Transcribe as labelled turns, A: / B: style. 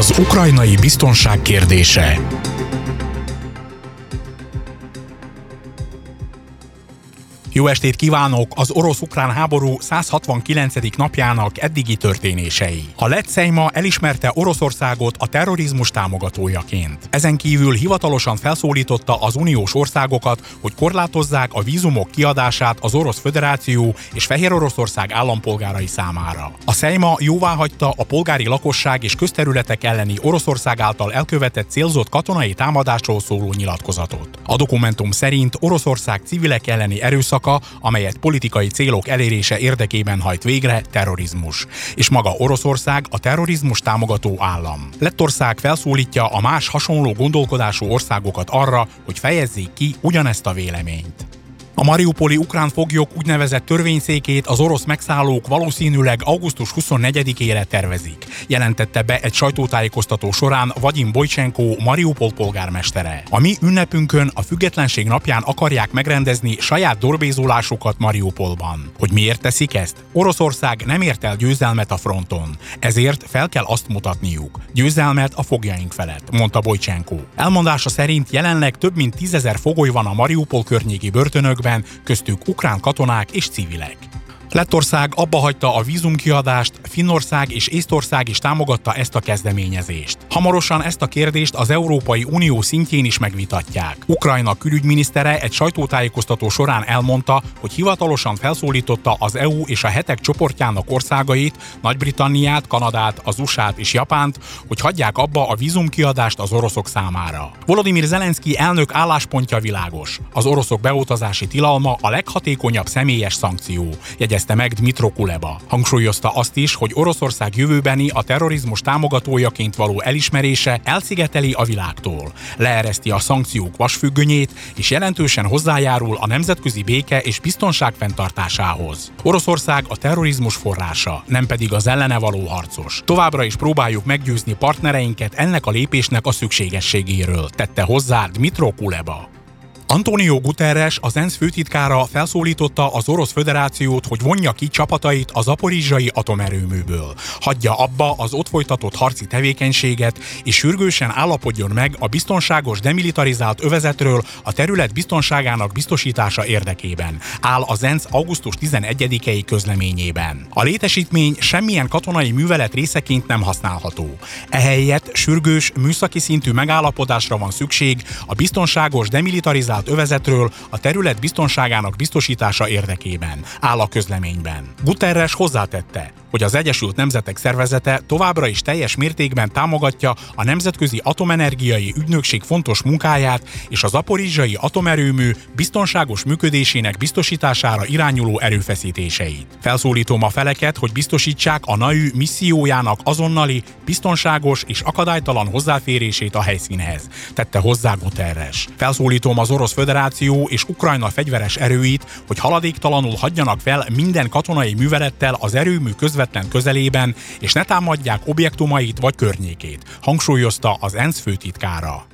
A: Az ukrajnai biztonság kérdése. Jó estét kívánok! Az orosz-ukrán háború 169. napjának eddigi történései. A lett Szejma elismerte Oroszországot a terrorizmus támogatójaként. Ezen kívül hivatalosan felszólította az uniós országokat, hogy korlátozzák a vízumok kiadását az Orosz Föderáció és Fehéroroszország állampolgárai számára. A Szejma jóváhagyta a polgári lakosság és közterületek elleni Oroszország által elkövetett célzott katonai támadásról szóló nyilatkozatot. A dokumentum szerint Oroszország civilek elleni erőszaka, amelyet politikai célok elérése érdekében hajt végre, terrorizmus. És maga Oroszország a terrorizmus támogató állam. Lettország felszólítja a más hasonló gondolkodású országokat arra, hogy fejezzék ki ugyanezt a véleményt. A mariupoli ukrán foglyok úgynevezett törvényszékét az orosz megszállók valószínűleg augusztus 24-ére tervezik, jelentette be egy sajtótájékoztató során Vadim Bojcsenko, Mariupol polgármestere. A mi ünnepünkön, a függetlenség napján akarják megrendezni saját dorbézolásukat Mariupolban. Hogy miért teszik ezt? Oroszország nem ért el győzelmet a fronton, ezért fel kell azt mutatniuk. Győzelmet a foglyaink felett, mondta Bojcsenko. Elmondása szerint jelenleg több mint 10 000 fogoly van a Mariupol környéki börtönökben, köztük ukrán katonák és civilek. Lettország abbahagyta a vízumkiadást, Finnország és Észtország is támogatta ezt a kezdeményezést. Hamarosan ezt a kérdést az Európai Unió szintjén is megvitatják. Ukrajna külügyminisztere egy sajtótájékoztató során elmondta, hogy hivatalosan felszólította az EU és a hetek csoportjának országait, Nagy-Britanniát, Kanadát, az USA-t és Japánt, hogy hagyják abba a vízumkiadást az oroszok számára. Volodymyr Zelenszky elnök álláspontja világos. Az oroszok beutazási tilalma a leghatékonyabb személyes szankció, jegyezte meg Dmytro Kuleba. Hangsúlyozta azt is, hogy Oroszország jövőbeni a terrorizmus támogatójaként való elismerése elszigeteli a világtól, leereszti a szankciók vasfüggönyét és jelentősen hozzájárul a nemzetközi béke és biztonság fenntartásához. Oroszország a terrorizmus forrása, nem pedig az ellene való harcos. Továbbra is próbáljuk meggyőzni partnereinket ennek a lépésnek a szükségességéről, tette hozzá Dmytro Kuleba. Antonio Guterres, az ENSZ főtitkára felszólította az Orosz Föderációt, hogy vonja ki csapatait a zaporizsai atomerőműből, hagyja abba az ott folytatott harci tevékenységet, és sürgősen állapodjon meg a biztonságos demilitarizált övezetről a terület biztonságának biztosítása érdekében, áll az ENSZ augusztus 11-i közleményében. A létesítmény semmilyen katonai művelet részeként nem használható. Ehelyett sürgős, műszaki szintű megállapodásra van szükség a biztonságos demilitarizált övezetről a terület biztonságának biztosítása érdekében, áll a közleményben. Guterres hozzátette, hogy az Egyesült Nemzetek Szervezete továbbra is teljes mértékben támogatja a Nemzetközi Atomenergiai Ügynökség fontos munkáját és a zaporizsai atomerőmű biztonságos működésének biztosítására irányuló erőfeszítéseit. Felszólítom a feleket, hogy biztosítsák a NAU missziójának azonnali, biztonságos és akadálytalan hozzáférését a helyszínhez, tette hozzá Guterres. Felszólítom az Orosz Föderáció és Ukrajna fegyveres erőit, hogy haladéktalanul hagyjanak fel minden katonai művelettel az erőmű közvetlen közelében, és ne támadják objektumait vagy környékét, hangsúlyozta az ENSZ főtitkára.